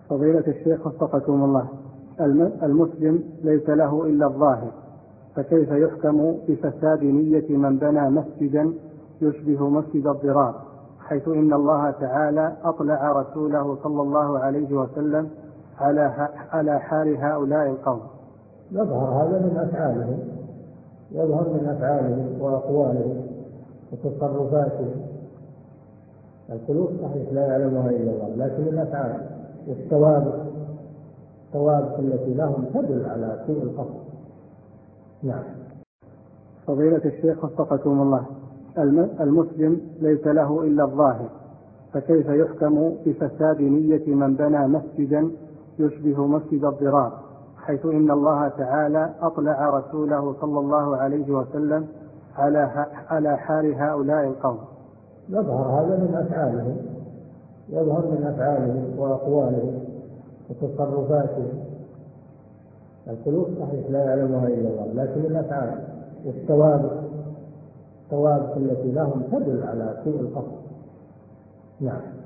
فضيلة الشيخ وفقكم الله، المسلم ليس له إلا الظاهر، فكيف يحكم بفساد نية من بنى مسجدا يشبه مسجد الضرار، حيث إن الله تعالى أطلع رسوله صلى الله عليه وسلم على حال هؤلاء القوم؟ يظهر هذا من أفعالهم، يظهر من أفعالهم وأقوالهم وتصرفاتهم. القلوب صحيح لا يعلمها إلا الله، لكن الأفعال والثوابت التي لهم تدل على سوء القصد. نعم. فضيلة الشيخ وفقكم الله، المسلم ليس له إلا الظاهر، فكيف يحكم بفساد نية من بنى مسجدا يشبه مسجد الضرار، حيث إن الله تعالى أطلع رسوله صلى الله عليه وسلم على حال هؤلاء القوم؟ يظهر هذا من أفعالهم، يظهر من أفعالهم وأقوالهم وتصرفاتهم. القلوب صحيح لا يعلمها إلا الله، لكن الأفعال والثوابت التي لهم تدل على سوء القصد. نعم.